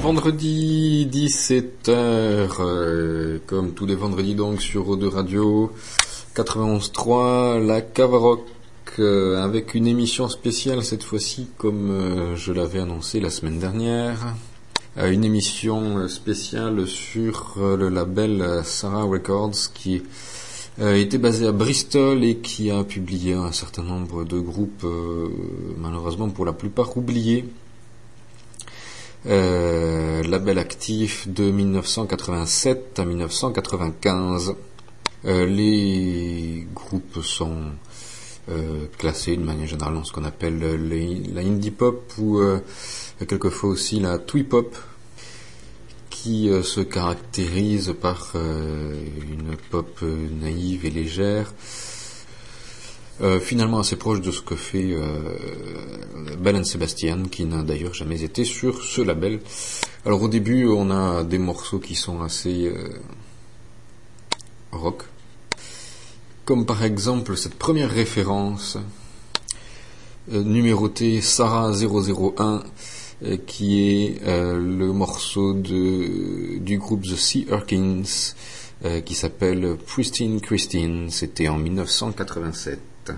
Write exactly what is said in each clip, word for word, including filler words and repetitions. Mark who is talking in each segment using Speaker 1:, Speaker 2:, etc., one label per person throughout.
Speaker 1: Vendredi dix-sept heures, euh, comme tous les vendredis donc sur O deux Radio quatre-vingt-onze trois, la Cavaroc, euh, avec une émission spéciale cette fois-ci comme euh, je l'avais annoncé la semaine dernière. Euh, une émission spéciale sur euh, le label Sarah Records qui euh, était basé à Bristol et qui a publié un certain nombre de groupes, euh, malheureusement pour la plupart oubliés. Euh, label actif de dix-neuf cent quatre-vingt-sept à dix-neuf cent quatre-vingt-quinze. Euh, les groupes sont euh, classés de manière générale dans ce qu'on appelle les, la indie pop ou euh, quelquefois aussi la twee pop, qui euh, se caractérise par euh, une pop euh, naïve et légère, Euh, finalement assez proche de ce que fait euh, Belle and Sebastian, qui n'a d'ailleurs jamais été sur ce label. Alors au début on a des morceaux qui sont assez euh, rock, comme par exemple cette première référence euh, numérotée Sarah zéro zéro un, euh, qui est euh, le morceau de, du groupe The Sea Urchins, euh, qui s'appelle Pristine Christine. C'était en dix-neuf cent quatre-vingt-sept.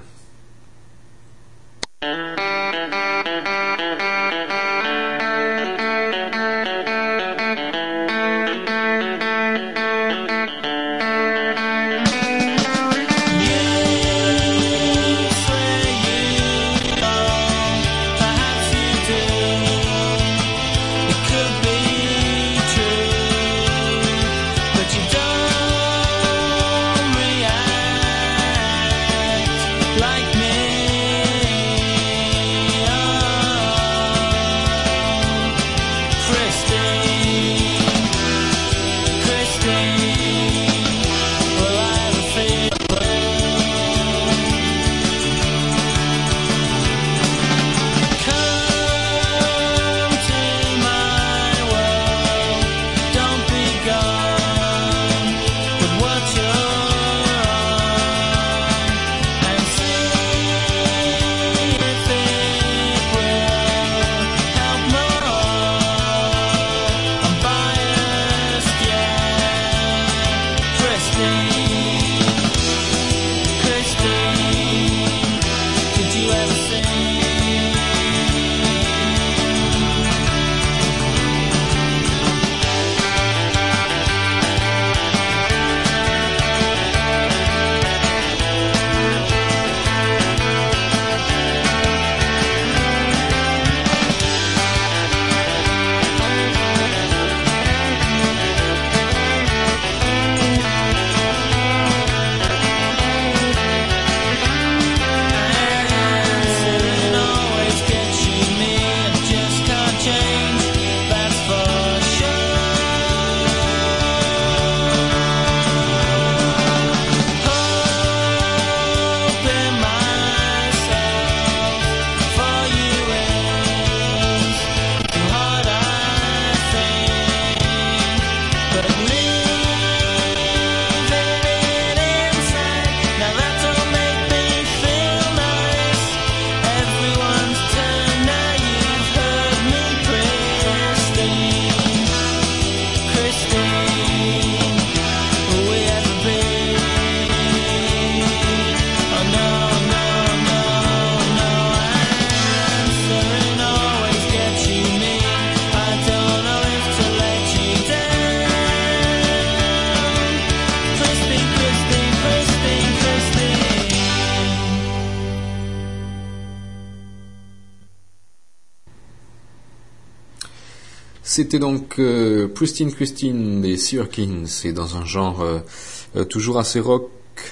Speaker 1: C'était donc euh, Pristine Christine des Sea Urchins, et dans un genre euh, euh, toujours assez rock.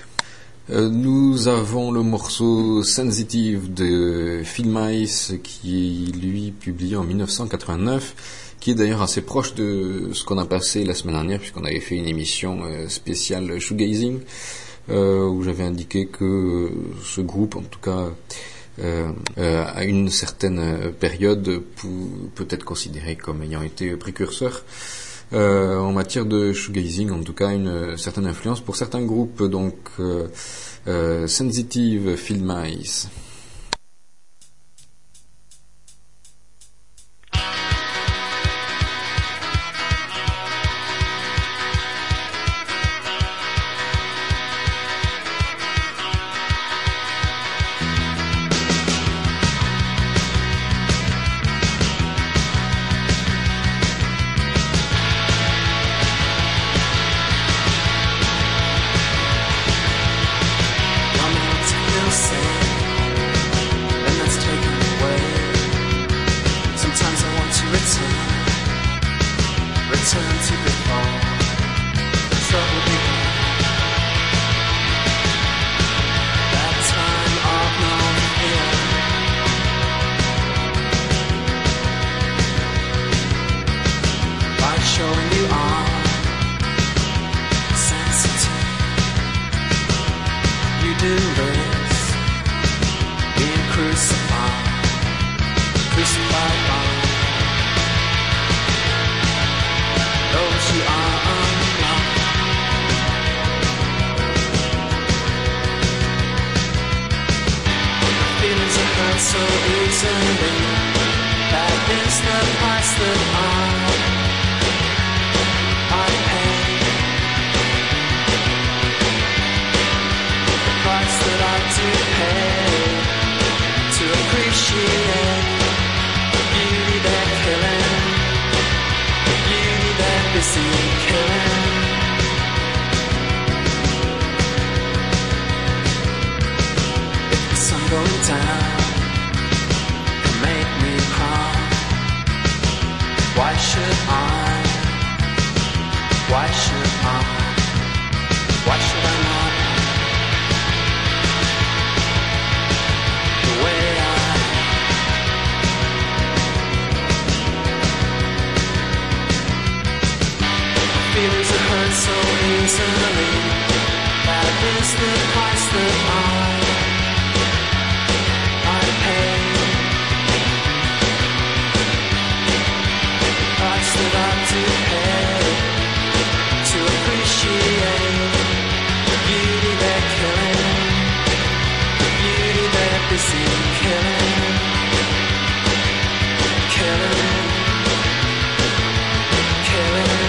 Speaker 1: Euh, nous avons le morceau Sensitive de Phil Mice, qui est lui publié en dix-neuf cent quatre-vingt-neuf, qui est d'ailleurs assez proche de ce qu'on a passé la semaine dernière, puisqu'on avait fait une émission euh, spéciale shoegazing, euh, où j'avais indiqué que euh, ce groupe, en tout cas Euh, euh, à une certaine période, peut être considéré comme ayant été précurseur euh, en matière de shoegazing, en tout cas une certaine influence pour certains groupes. Donc euh, euh, Sensitive, Phil Mice.
Speaker 2: return to before trouble began. That time of no fear, by showing you are sensitive, you do risk being crucified, crucified by those who are unloved. The feelings are hurt so easily. That is the price that I, I pay. The price that I do pay to appreciate the beauty they're killing. Busy killing. If the sun going down can make me cry, why should I? Why should I? Why should I not? The way I feelings that hurt so easily. That is the price that I, I pay. The price that I do pay to appreciate the beauty they're killing, the beauty they're busy killing, killing, killing.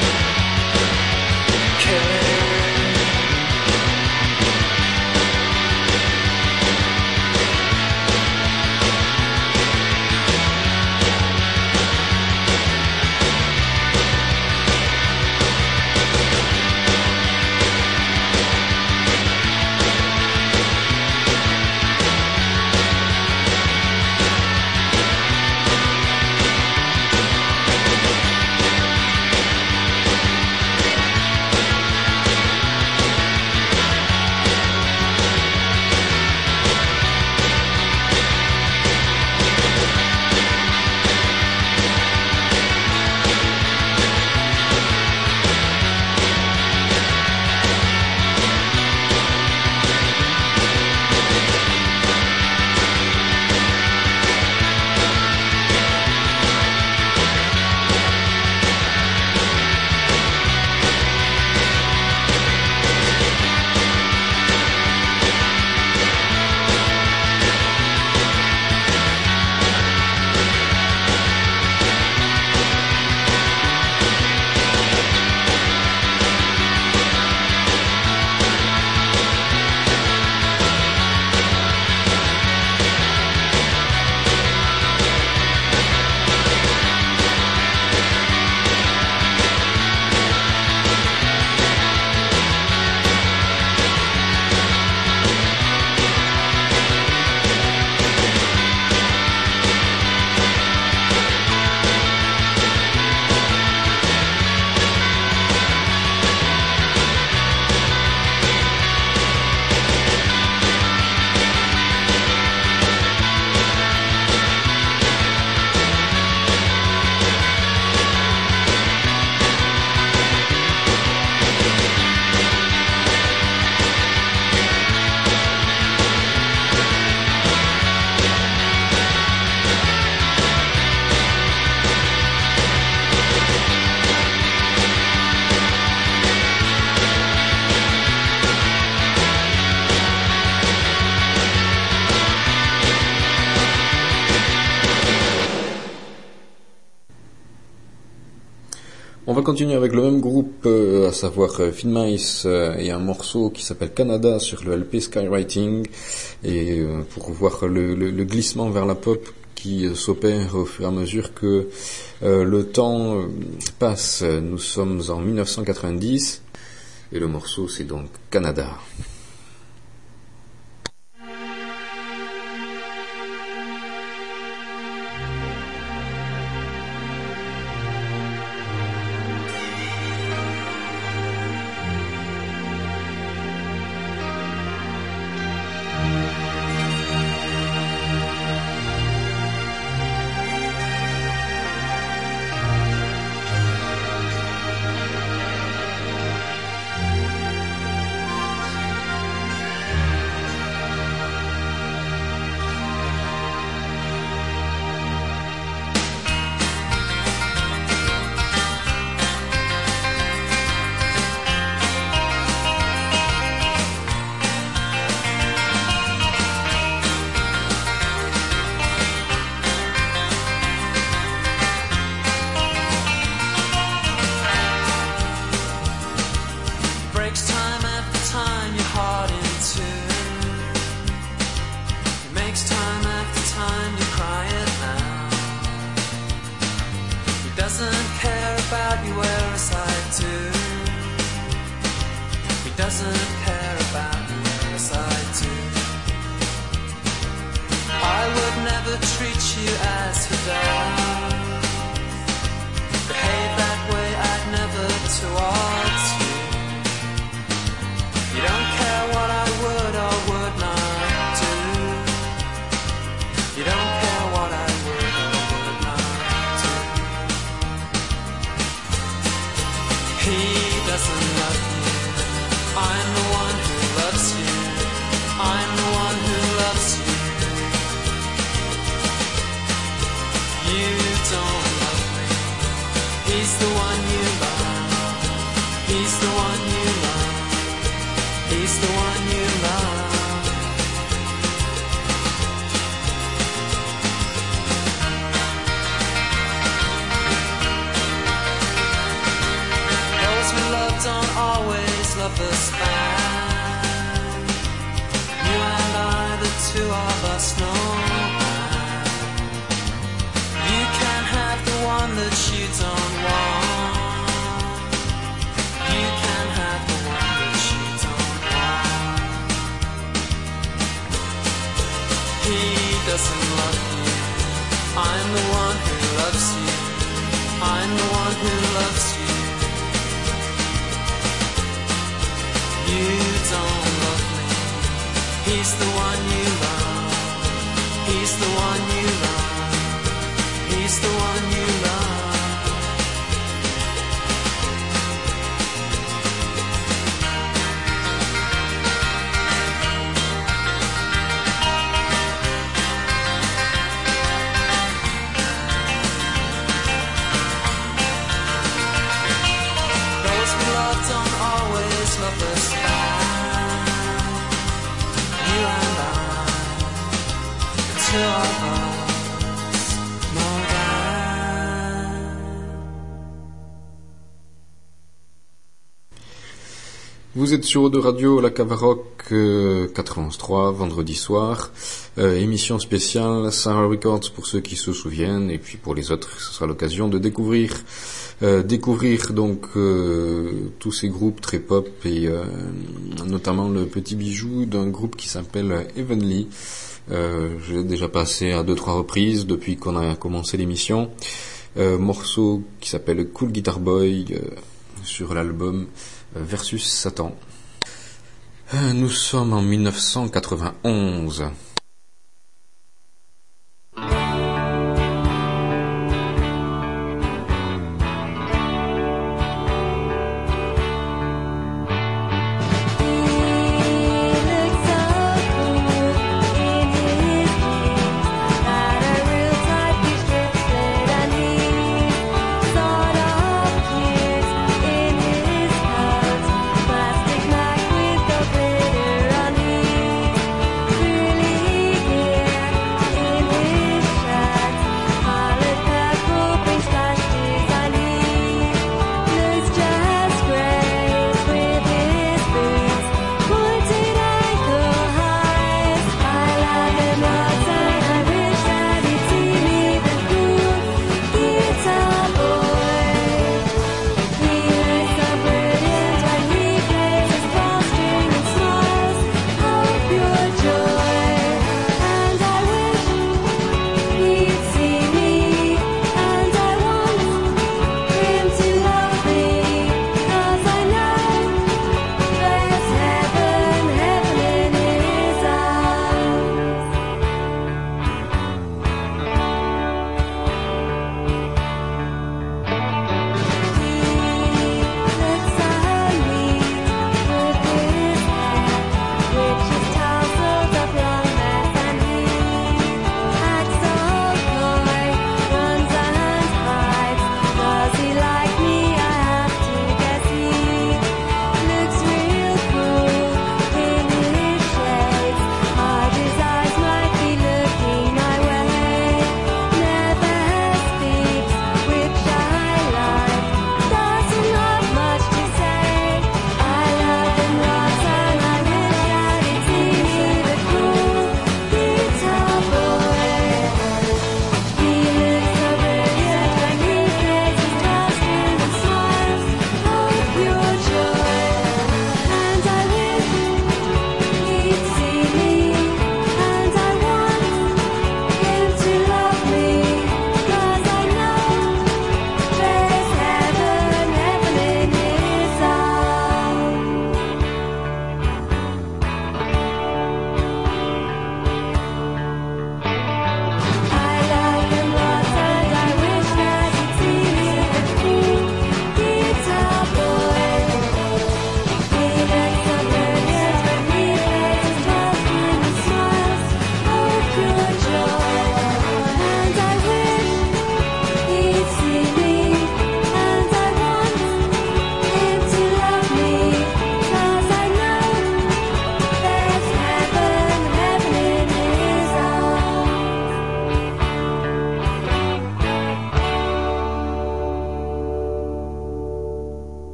Speaker 1: On va continuer avec le même groupe, euh, à savoir euh, Thin Mice euh, et un morceau qui s'appelle Canada sur le L P Skywriting, et euh, pour voir le, le, le glissement vers la pop qui euh, s'opère au fur et à mesure que euh, le temps euh, passe. Nous sommes en dix-neuf cent quatre-vingt-dix et le morceau c'est donc Canada.
Speaker 2: doesn't care about you whereas I do. He doesn't care about you whereas I do. I would never treat you as he does. Behave that way I'd never towards you. You don't care what I would or would not do. You don't care what I would or would not do. He doesn't love you. I'm the one who loves you. I'm the one who loves you. You don't love me. He's the one you love. He's the one you love. He's the one you love. Those we love don't always love us back. You and I, the two of us, know that. You can have the one that you don't want. You can have the one that you don't want. He doesn't love you. I'm the one who loves you. I'm the one who loves you. You don't love me. He's the one you love. He's the one you love. He's the one you love. Those we love don't always love us back. You and I, the two of us, know that.
Speaker 1: Vous êtes sur de Radio La Cavaroc euh, quatre-vingt-onze trois, vendredi soir. Euh, émission spéciale Sahara Records pour ceux qui se souviennent, et puis pour les autres, ce sera l'occasion de découvrir euh, découvrir donc euh, tous ces groupes très pop et euh, notamment le petit bijou d'un groupe qui s'appelle Heavenly. Euh, je l'ai déjà passé à deux trois reprises depuis qu'on a commencé l'émission. Euh, morceau qui s'appelle Cool Guitar Boy euh, sur l'album Versus Satan. Euh, nous sommes en dix-neuf cent quatre-vingt-onze.
Speaker 3: Plastic Mac with the glitter on it. Really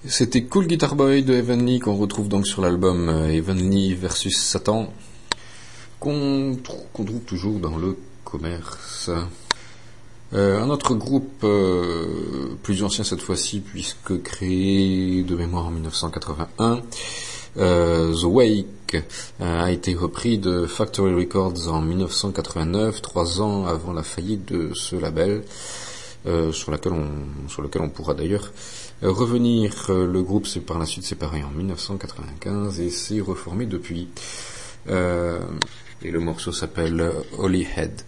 Speaker 1: C'était Cool Guitar Boy de Heavenly qu'on retrouve donc sur l'album Heavenly versus Satan, qu'on trouve, qu'on trouve toujours dans le commerce. Euh, un autre groupe euh, plus ancien cette fois-ci, puisque créé de mémoire en dix-neuf cent quatre-vingt-un, euh, The Wake euh, a été repris de Factory Records en dix-neuf cent quatre-vingt-neuf, trois ans avant la faillite de ce label, euh, sur, laquelle on, sur lequel on pourra d'ailleurs euh, revenir. Le groupe s'est par la suite séparé en dix-neuf cent quatre-vingt-quinze et s'est reformé depuis. Euh, et le morceau s'appelle Holy Head.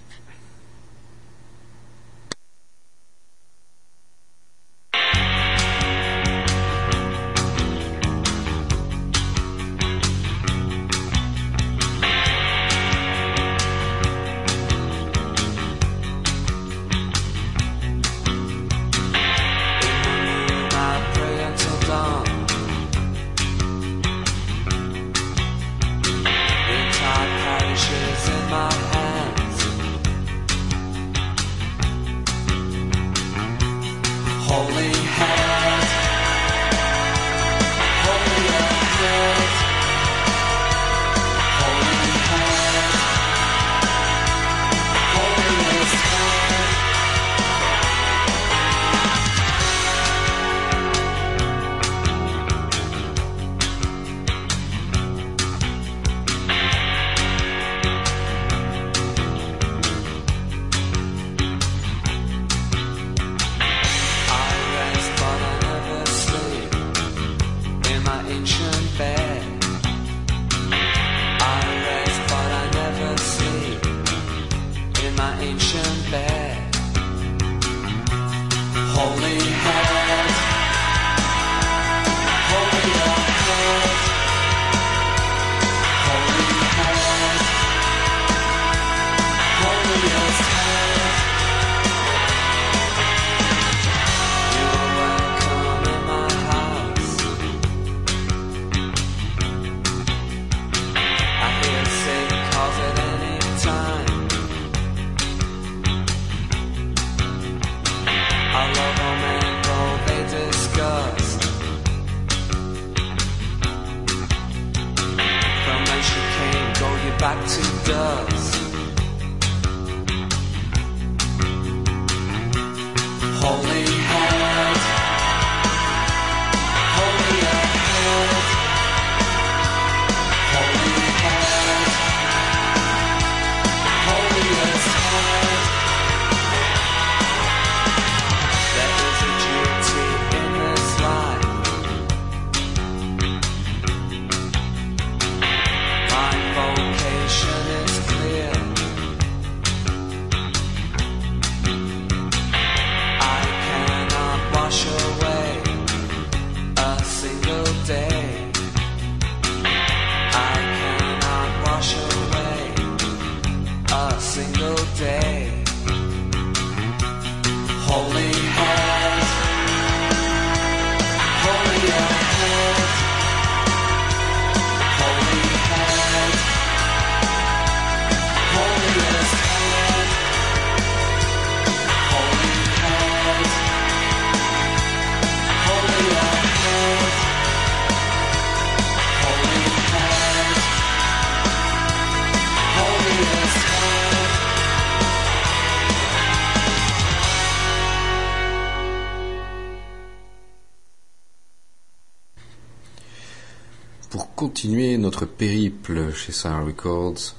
Speaker 1: Continuer notre périple chez Sarah Records.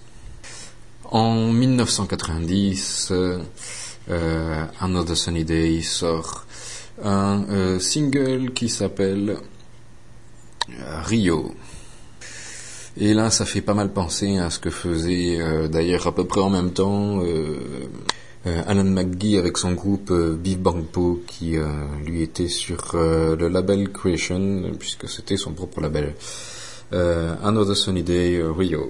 Speaker 1: En dix-neuf cent quatre-vingt-dix, euh, Another Sunny Day sort un euh, single qui s'appelle euh, Rio. Et là, ça fait pas mal penser à ce que faisait euh, d'ailleurs à peu près en même temps euh, euh, Alan McGee avec son groupe euh, Beef Bang Po, qui euh, lui était sur euh, le label Creation, puisque c'était son propre label. Uh, Another Sunny Day, uh, Rio.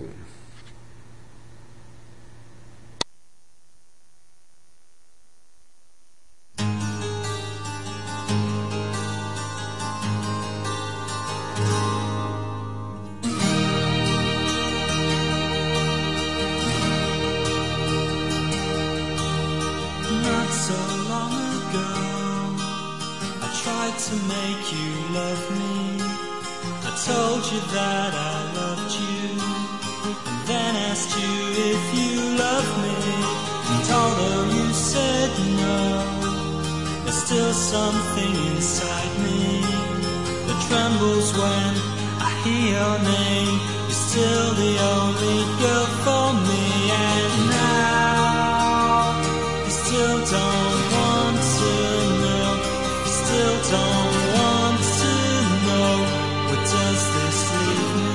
Speaker 2: Not so long ago, I tried tried to make you love me. I told you that I loved you, and then asked you if you loved me. And although you said no, there's still something inside me that trembles when I hear your name. You're still the only girl for me, and now you still don't want to know. You still don't want to know. What does this leave me?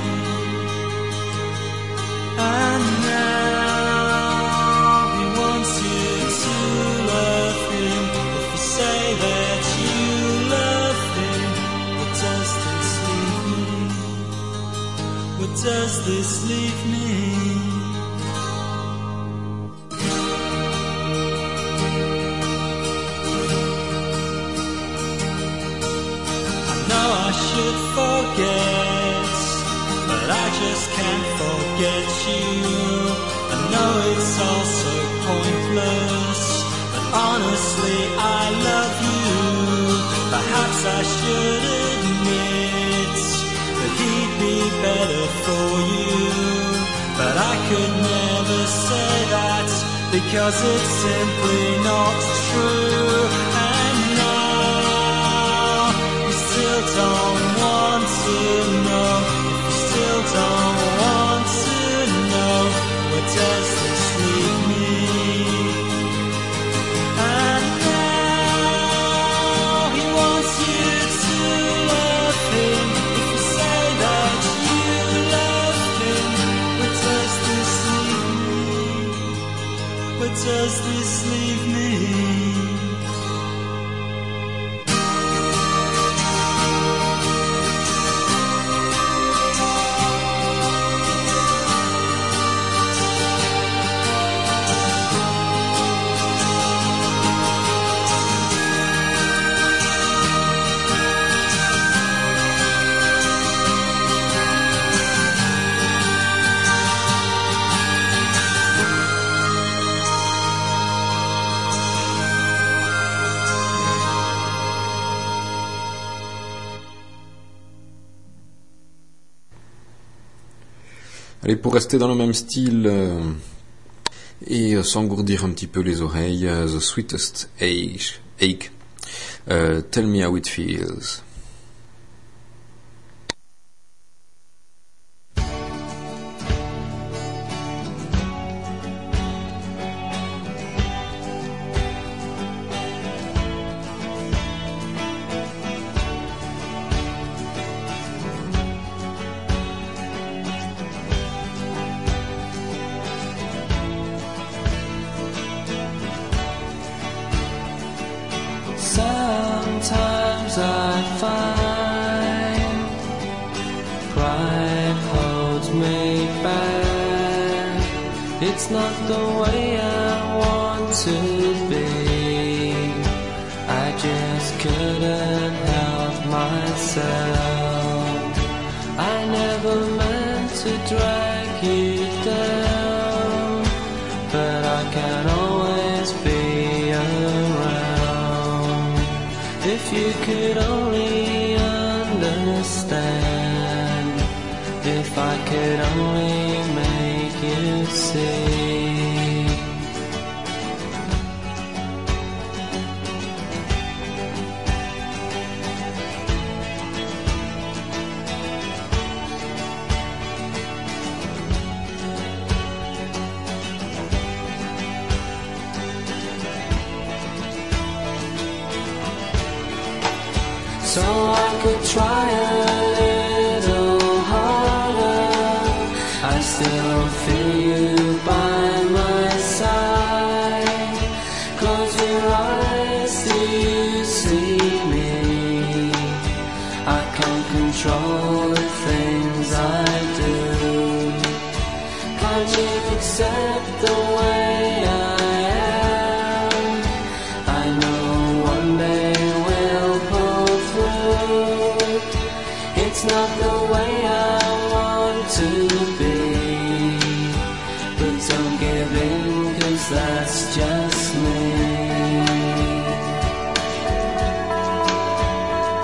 Speaker 2: And now he wants you to love him. If you say that you love him, what does this leave me? What does this leave me? I know I should forget, but I just can't forget you. I know it's all so pointless, but honestly I love you. Perhaps I should admit that he'd be better for you, but I could never say that, because it's simply not true. And now you still don't want to know. If you still don't want to know, what does this leave me? And now he wants you to love him. If you say that you love him, what does this leave me? What does this leave me?
Speaker 1: Allez, pour rester dans le même style euh, et euh, s'engourdir un petit peu les oreilles, euh, The Sweetest Ache, ache euh, Tell Me How It Feels.
Speaker 2: Sometimes I find pride holds me back. It's not the way I want to be. I just couldn't help myself. I never meant to drag you down, but I can always be around. If you could only understand, if I could only make you see. So I could try a little harder. I still feel you by my side. Close your eyes, do you see me? I can't control the things I do. Can't you accept the way I am? I know one day we'll pull through. It's not the way I want to be, but don't give in, 'cause that's just me.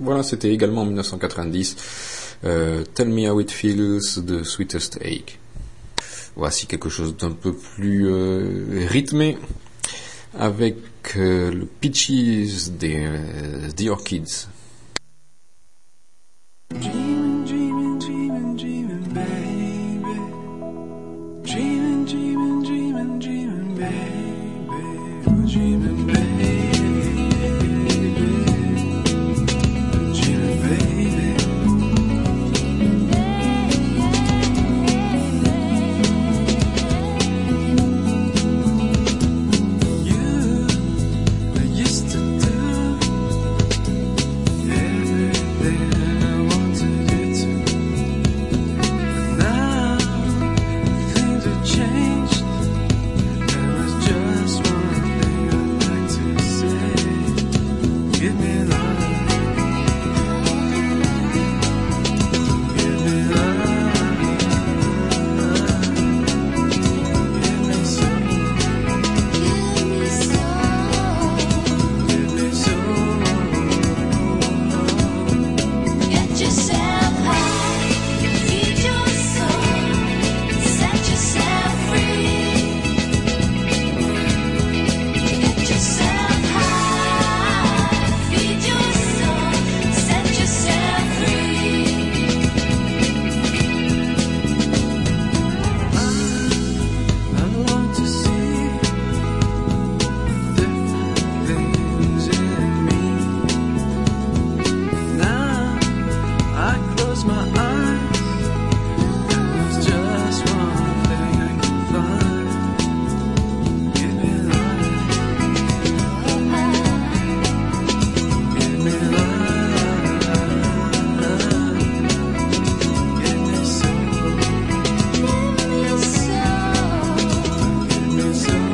Speaker 1: Voilà, c'était également en dix-neuf cent quatre-vingt-dix. Euh, Tell Me How It Feels de Sweetest Egg. Voici quelque chose d'un peu plus euh, rythmé avec euh, le Peaches des euh, The Orchids.
Speaker 2: Dreaming, dreaming, dreaming, dreaming, baby. Dreaming, dreaming, dreaming, dreaming, baby. Dreaming, baby. Dreaming, baby. You used to do everything I wanted you to. But now things have changed. There was just one thing I'd like to say. Give me love. Give me love. Give me soul. Give me soul.
Speaker 3: Get yourself high, feed your soul, set yourself free. Get yourself high, feed your soul, set yourself free.
Speaker 2: I long to see different things in me. Now I close my eyes. There's just one thing I can find. Give me life. Give me life. Give me soul. Give me soul.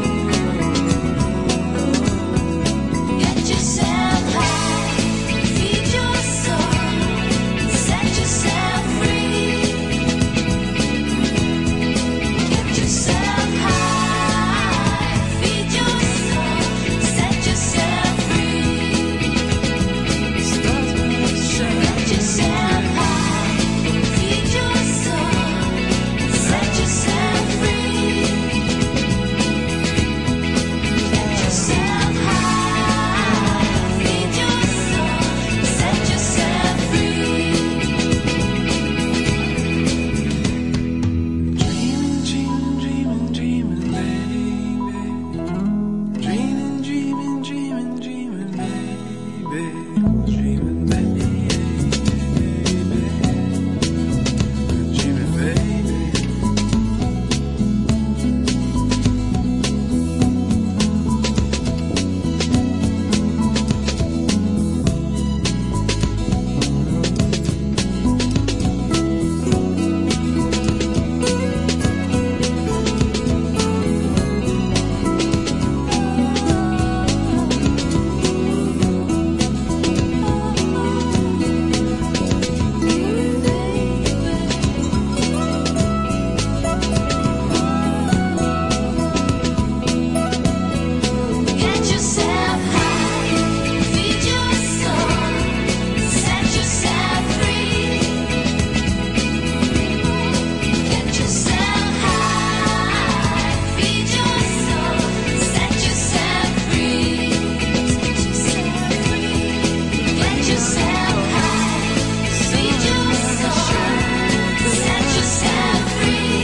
Speaker 3: Get yourself high, feed your soul, set yourself free. Get yourself high, feed your soul, set yourself free.
Speaker 2: Stars will shine.
Speaker 3: Get yourself high, feed your soul, set yourself free. Get yourself high, feed your soul, set yourself free.
Speaker 2: Dreaming, dreaming, dreaming, dreaming, baby. Dreaming, dreaming, dreaming, dreaming, baby. Dreaming, baby. Dreaming, baby.
Speaker 3: Get yourself high, feed your soul, set yourself free. Get yourself high, feed your soul, set yourself free. Get yourself high, feed your soul, set yourself free.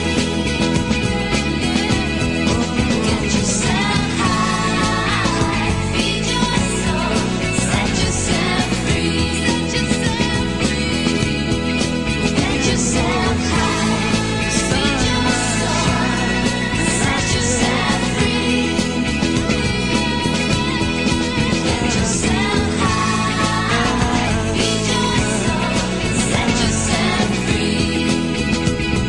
Speaker 3: Get yourself high, feed your soul, set yourself free. Get yourself high, feed your soul, set yourself free. Get yourself high, feed your soul, set yourself free.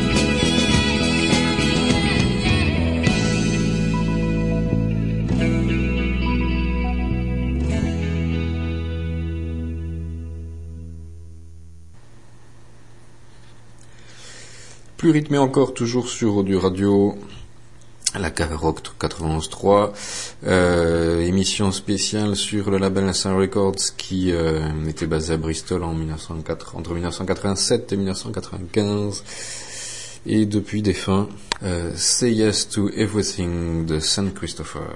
Speaker 1: Plus rythmé encore, toujours sur du radio. la Cave Rock quatre-vingt-onze trois, euh, émission spéciale sur le label Sun Records qui euh, était basé à Bristol en mille neuf cent quatre, entre mille neuf cent quatre-vingt-sept et mille neuf cent quatre-vingt-quinze, et depuis défunt, euh, Say Yes to Everything de Saint Christopher.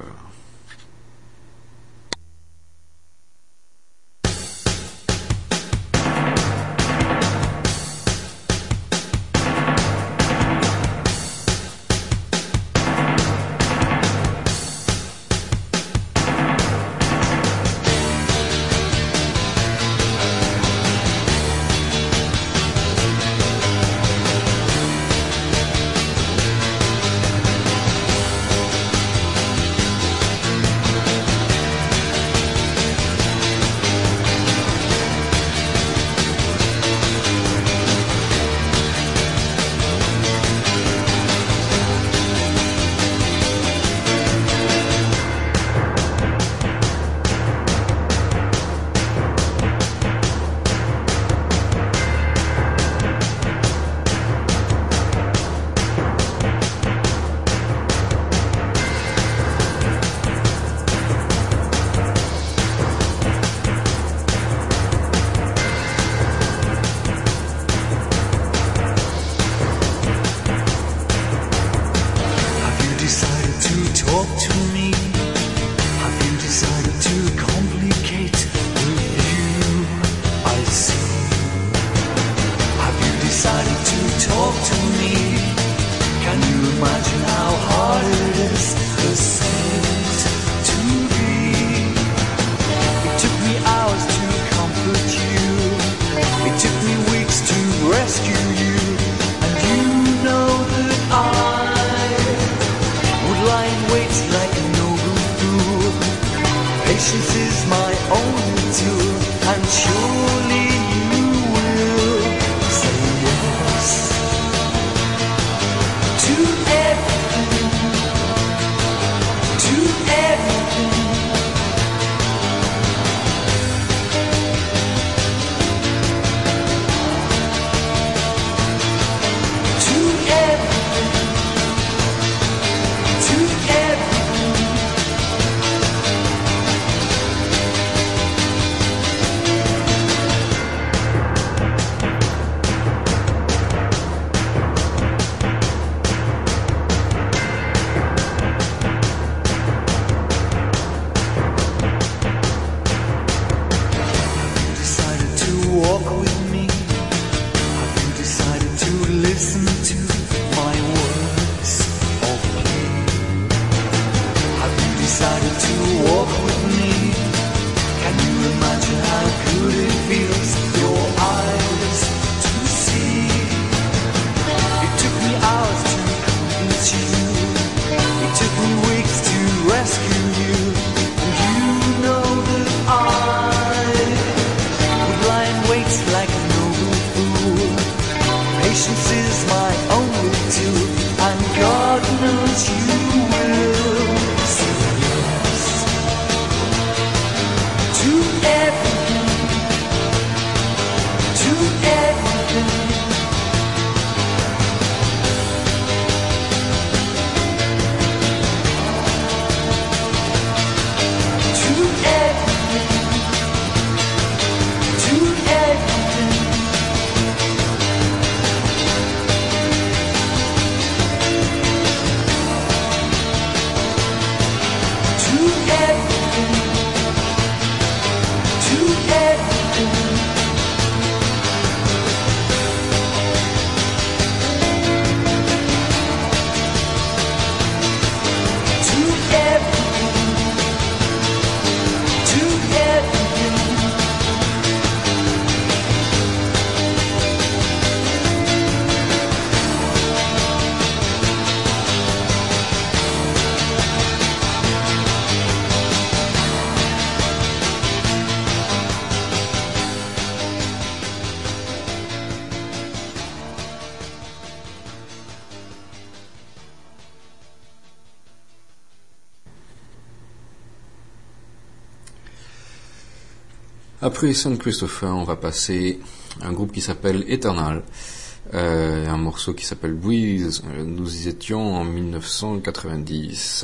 Speaker 1: Après Saint Christopher, on va passer à un groupe qui s'appelle Eternal. euh, un morceau qui s'appelle Breeze. Nous y étions en mille neuf cent quatre-vingt-dix.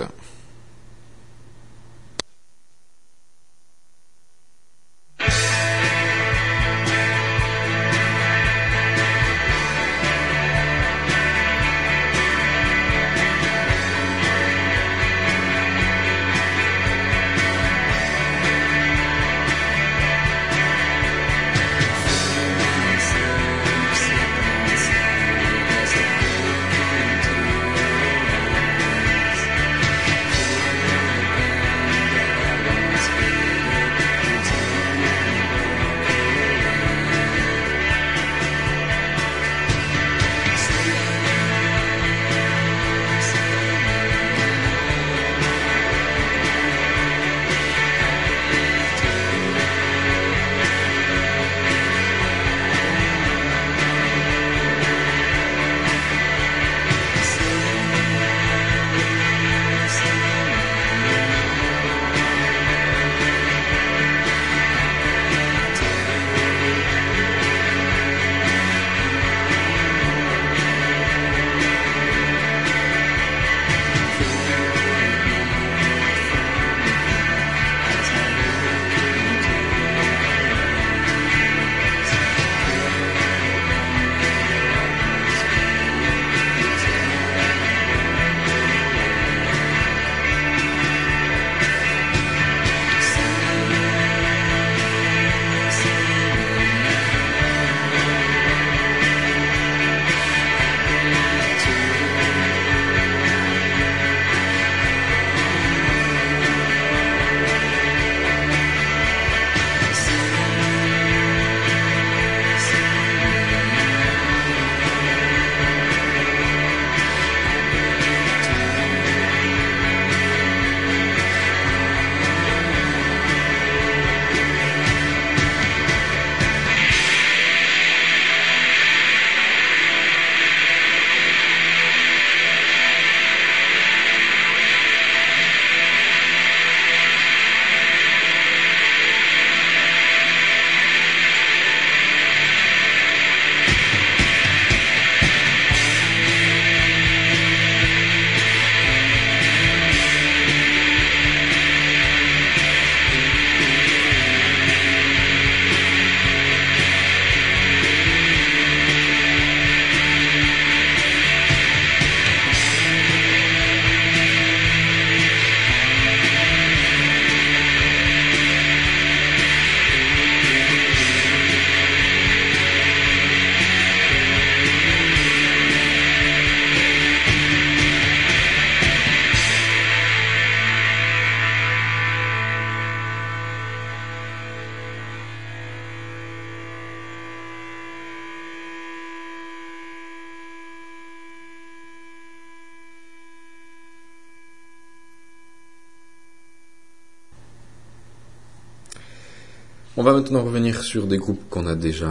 Speaker 1: On va maintenant revenir sur des groupes qu'on a déjà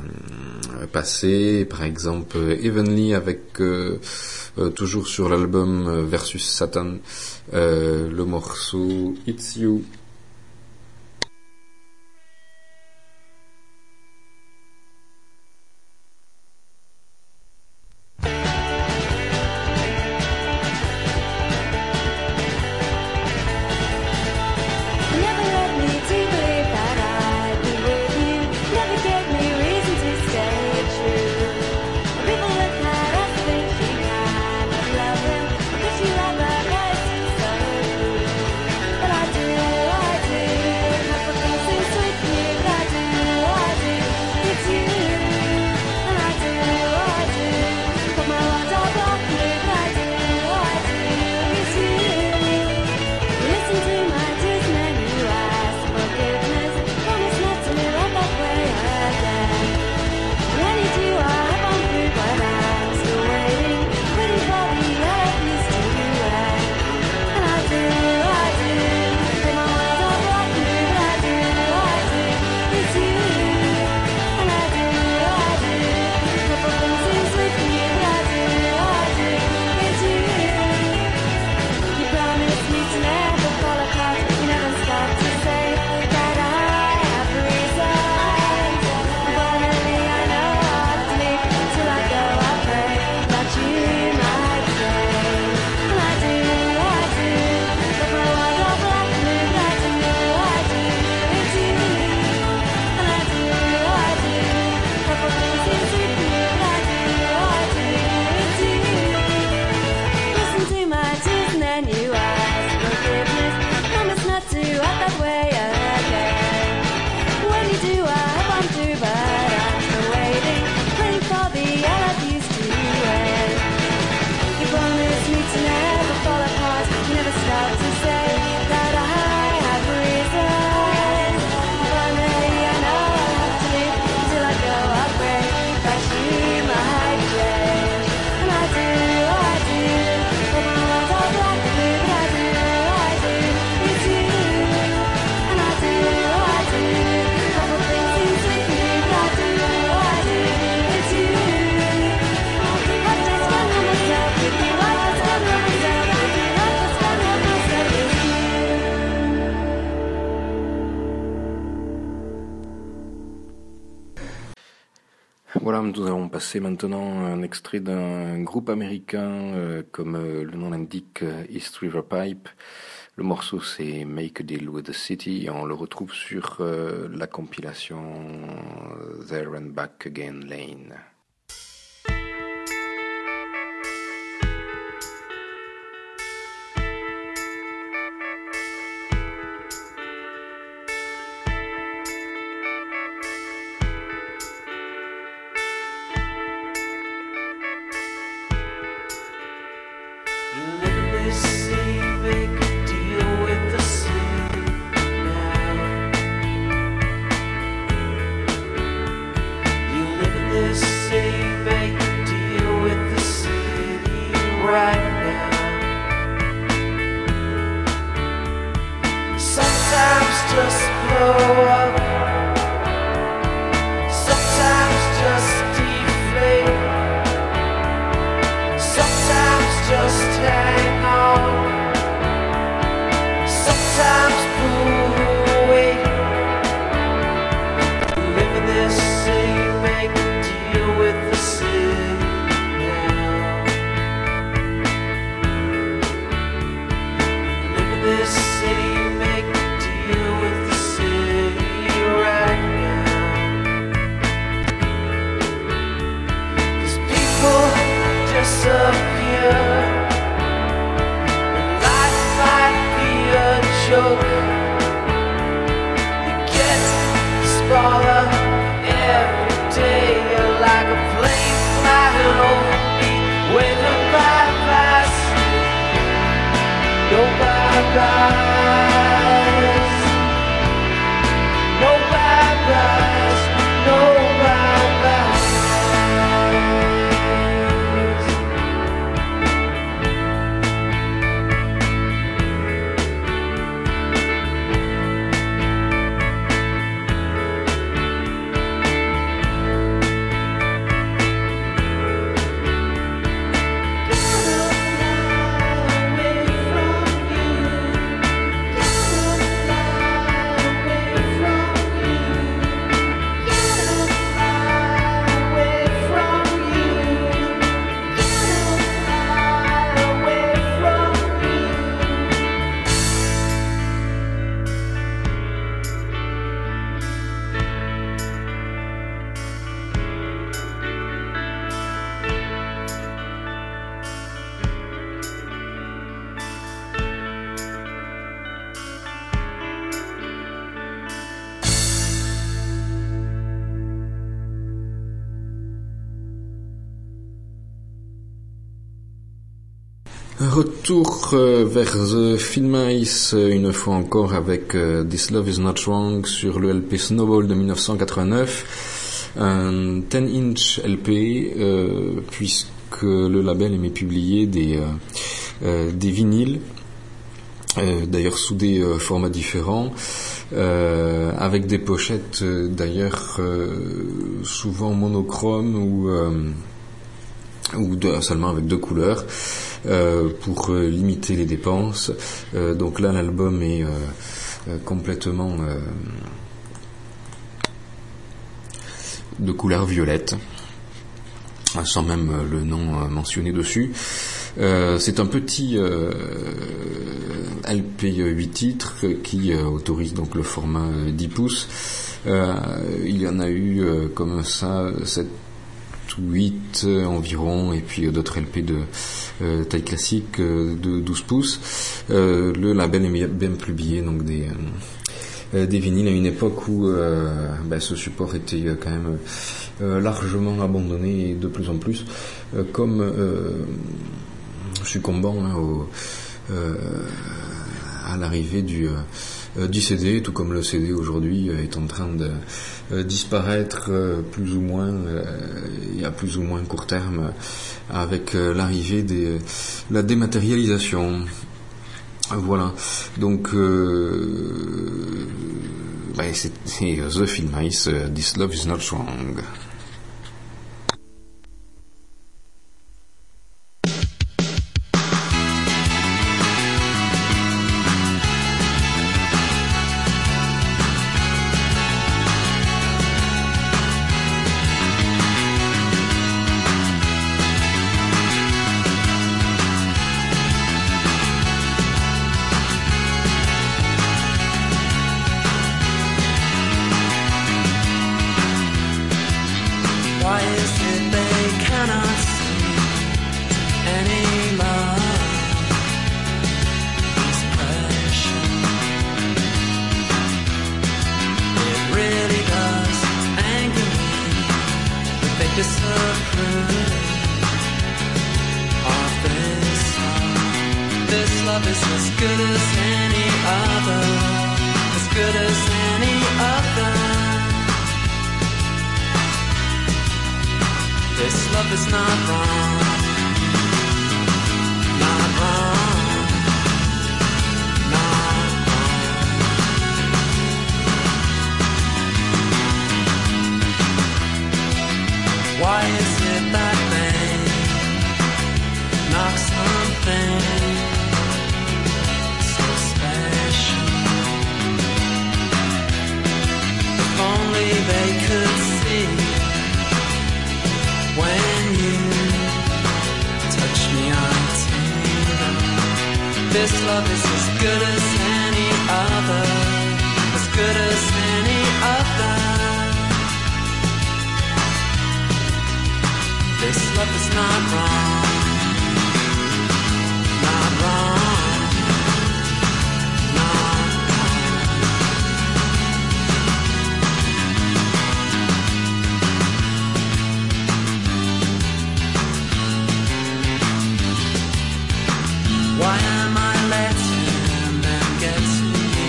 Speaker 1: euh, passés, par exemple Evenly avec euh, euh, toujours sur l'album euh, Versus Satan, euh, le morceau It's You.
Speaker 3: Never led me to believe that I'd be with you. Never gave me reason to stay true. People look at us thinking I'm in love him, because you love my voice so true. But I do
Speaker 1: Voilà, nous allons passer maintenant un extrait d'un groupe américain, euh, comme euh, le nom l'indique, euh, East River Pipe. Le morceau c'est Make a Deal with the City et on le retrouve sur euh, la compilation There and Back Again Lane. Retour euh, vers The Film Ice, euh, une fois encore avec euh, This Love Is Not Wrong sur le L P Snowball de dix-neuf cent quatre-vingt-neuf, un dix inch L P, euh, puisque le label aimait publier des, euh, euh, des vinyles, euh, d'ailleurs sous des euh, formats différents, euh, avec des pochettes euh, d'ailleurs euh, souvent monochromes ou, euh, ou de, seulement avec deux couleurs. Euh, pour euh, limiter les dépenses. Euh, donc là, l'album est euh, euh, complètement euh, de couleur violette, sans même euh, le nom euh, mentionné dessus. Euh, c'est un petit euh, L P huit titres qui euh, autorise donc le format euh, dix pouces. Euh, il y en a eu euh, comme ça sept huit euh, environ, et puis euh, d'autres L P de euh, taille classique euh, de douze pouces. Euh, le label aimait bien publier donc des euh, des vinyles à une époque où euh, bah, ce support était euh, quand même euh, largement abandonné, et de plus en plus euh, comme euh, succombant hein, au, euh, à l'arrivée du euh, du C D, tout comme le C D aujourd'hui euh, est en train de euh, disparaître euh, plus ou moins euh, et à plus ou moins court terme, avec euh, l'arrivée des la dématérialisation. Voilà. Donc euh, bah, c'est, c'est The Film Ice, uh, This Love Is Not Wrong.
Speaker 2: This love is as good as any other, as good as any other. This love is not wrong, not wrong, not wrong. Why is it that they knock something so special? If only they could see when you touch me, I tingle. This love is as good as any other, as good as any other. This love is not wrong, not wrong, not wrong. Why am I letting them get to me?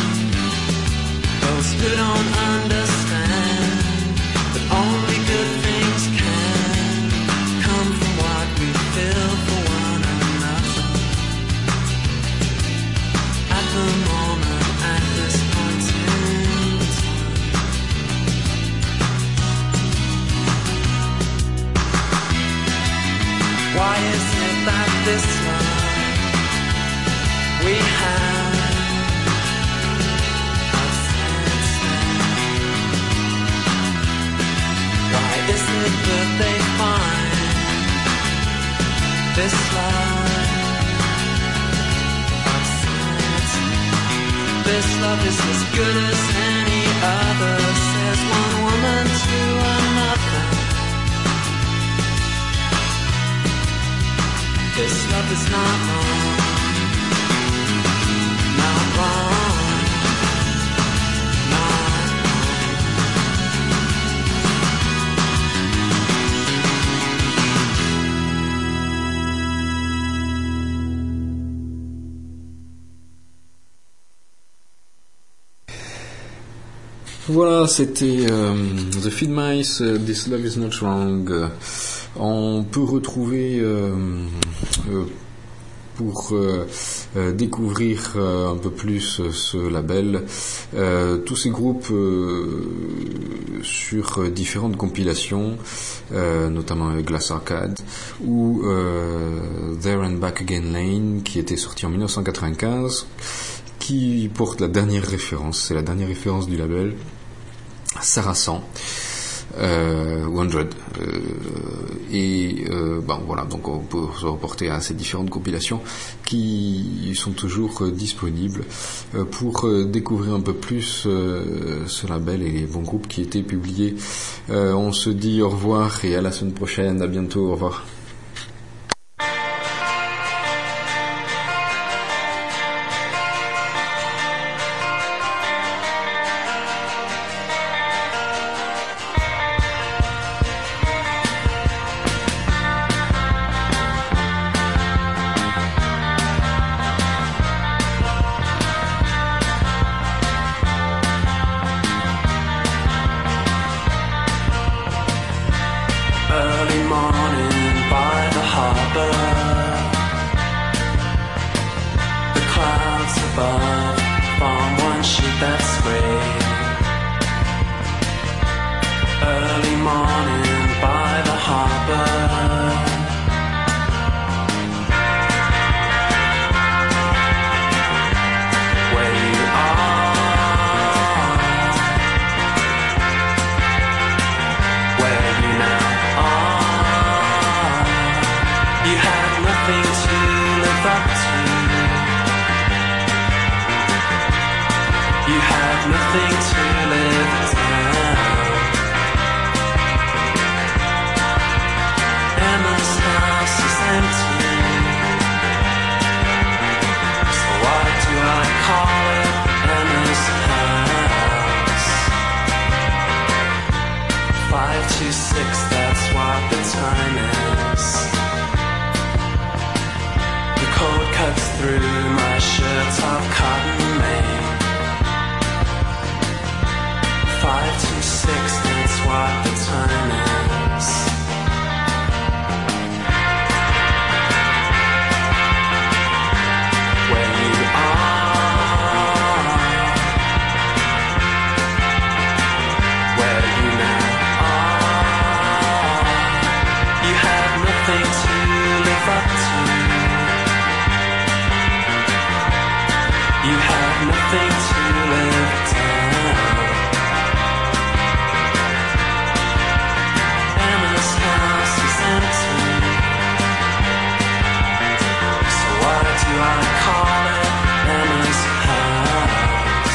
Speaker 2: Those who don't understand that only good things can come from what we feel for one another. At the moment, at this point in time, why is it that this love we have of since then? Why is it that they find this love of since then? This love is as good as any other, says one woman to another. This love is not wrong, not wrong, not
Speaker 1: Voilà, c'était euh, The Feed Mice, uh, This Love Is Not Wrong. Euh, on peut retrouver euh, euh, pour euh, euh, découvrir euh, un peu plus euh, ce label, euh, tous ces groupes euh, sur euh, différentes compilations, euh, notamment avec Glass Arcade, ou euh, There and Back Again Lane, qui était sorti en dix-neuf cent quatre-vingt-quinze, qui porte la dernière référence, c'est la dernière référence du label, Sarah cent. Euh, cent, euh, et euh, bon voilà, donc on peut se reporter à ces différentes compilations qui sont toujours euh, disponibles euh, pour euh, découvrir un peu plus euh, ce label et les bons groupes qui étaient publiés. Euh, on se dit au revoir et à la semaine prochaine, à bientôt, au revoir.
Speaker 2: early morning by the harbor. The clouds above form one sheet that's gray. Early morning by the harbor. Where you are, where you now are. You had nothing to live up to. You had nothing to live down. Emma's house is empty. So why do I call it Emma's house? Five to six, that's what the time is. The cold cuts through six, that's what the time is. Where you are, where you now are, you have nothing to live up to. You have nothing to live down. Emma's house is empty. So why do I call it Emma's house?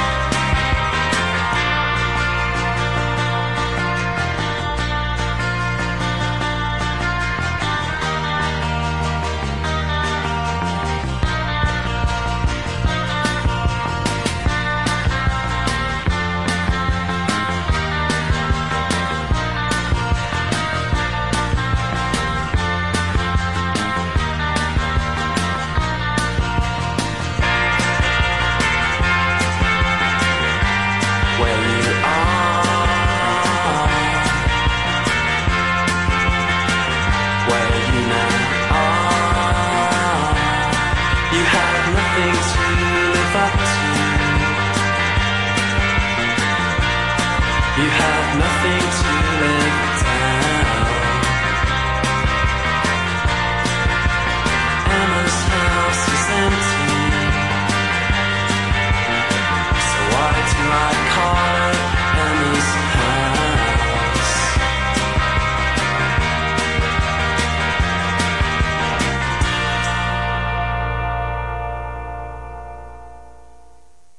Speaker 2: Where you are, where you now are, you have nothing to live up to. You have nothing to